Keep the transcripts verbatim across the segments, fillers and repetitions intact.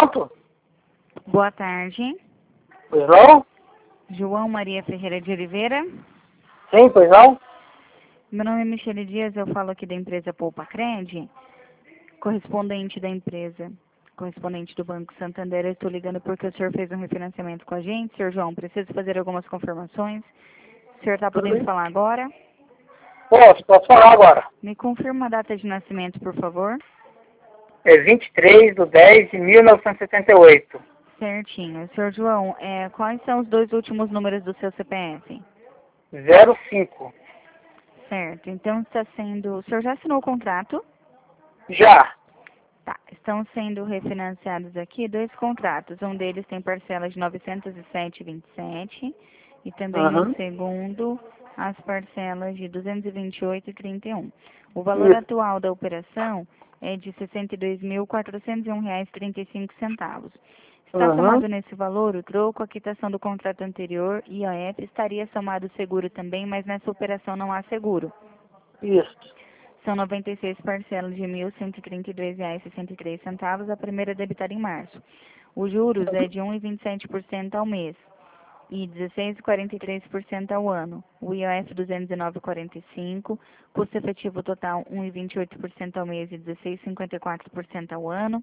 pronto? Boa tarde. Pois não? João Maria Ferreira de Oliveira. Sim, pois não? Meu nome é Michele Dias, eu falo aqui da empresa Poupa Cred, correspondente da empresa, correspondente do Banco Santander. Eu estou ligando porque o senhor fez um refinanciamento com a gente. Senhor João, preciso fazer algumas confirmações. O senhor está Tudo podendo bem? falar agora? Posso, posso falar agora. Me confirma a data de nascimento, por favor. É vinte e três de dez de mil novecentos e setenta e oito. Certinho. Senhor João, é, quais são os dois últimos números do seu C P F? zero cinco. Certo. Então está sendo... O senhor já assinou o contrato? Já. Tá. Estão sendo refinanciados aqui dois contratos. Um deles tem parcelas de novecentos e sete vírgula vinte e sete e também o Uhum. segundo as parcelas de duzentos e vinte e oito vírgula trinta e um. O valor Isso. atual da operação é de sessenta e dois mil quatrocentos e um reais e trinta e cinco centavos. Está Uhum. somado nesse valor o troco, a quitação do contrato anterior e I O F, estaria somado o seguro também, mas nessa operação não há seguro. Isso. São noventa e seis parcelas de mil cento e trinta e dois reais e sessenta e três centavos, a primeira debitada em março. Os juros é de um vírgula vinte e sete por cento ao mês e dezesseis vírgula quarenta e três por cento ao ano. O I O F duzentos e nove vírgula quarenta e cinco, custo efetivo total um vírgula vinte e oito por cento ao mês e dezesseis vírgula cinquenta e quatro por cento ao ano.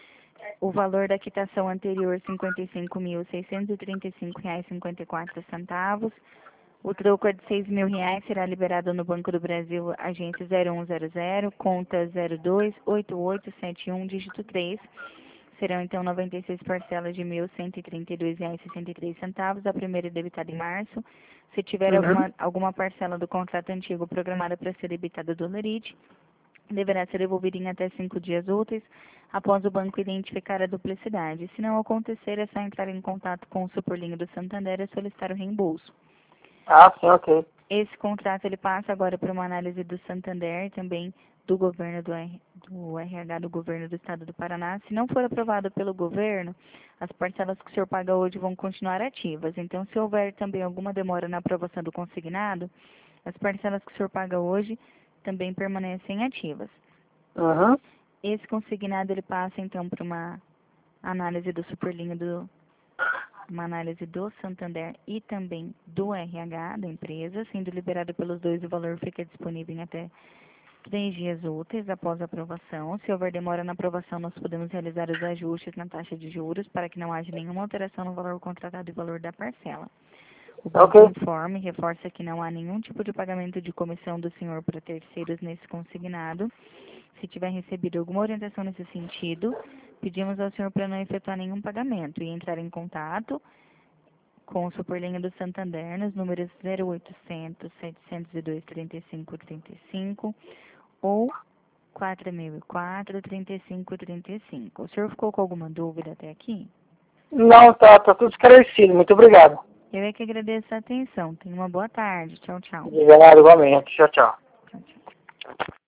O valor da quitação anterior cinquenta e cinco mil seiscentos e trinta e cinco reais e cinquenta e quatro centavos. O troco é de seis mil reais, será liberado no Banco do Brasil, agência zero um zero zero, conta zero dois oito oito sete um, dígito três. Serão então noventa e seis parcelas de mil cento e trinta e dois reais e sessenta e três centavos, a primeira debitada em março. Se tiver Uhum. alguma, alguma parcela do contrato antigo programada para ser debitada do Lerite, deverá ser devolvida em até cinco dias úteis, após o banco identificar a duplicidade. Se não acontecer, é só entrar em contato com o Superlinha do Santander e solicitar o reembolso. Ah, sim, ok. Esse contrato ele passa agora para uma análise do Santander, também do governo do, R, do R H do governo do estado do Paraná. Se não for aprovado pelo governo, as parcelas que o senhor paga hoje vão continuar ativas. Então, se houver também alguma demora na aprovação do consignado, as parcelas que o senhor paga hoje também permanecem ativas. Uhum. Esse consignado ele passa então para uma análise do Superlinha do uma análise do Santander e também do R H da empresa, sendo liberado pelos dois, o valor fica disponível em até três dias úteis após a aprovação. Se houver demora na aprovação, nós podemos realizar os ajustes na taxa de juros para que não haja nenhuma alteração no valor contratado e valor da parcela. O banco Ok. informa e reforça que não há nenhum tipo de pagamento de comissão do senhor para terceiros nesse consignado. Se tiver recebido alguma orientação nesse sentido, pedimos ao senhor para não efetuar nenhum pagamento e entrar em contato com o Superlinha do Santander nos números zero oitocentos, setecentos e dois, trinta e cinco, trinta e cinco ou quatro mil e quatro, trinta e cinco, trinta e cinco. O senhor ficou com alguma dúvida até aqui? Não, tá, tá tudo esclarecido. Muito obrigado. Eu é que agradeço a atenção. Tenha uma boa tarde. Tchau, tchau. Obrigado, igualmente. Tchau, tchau. Tchau, tchau.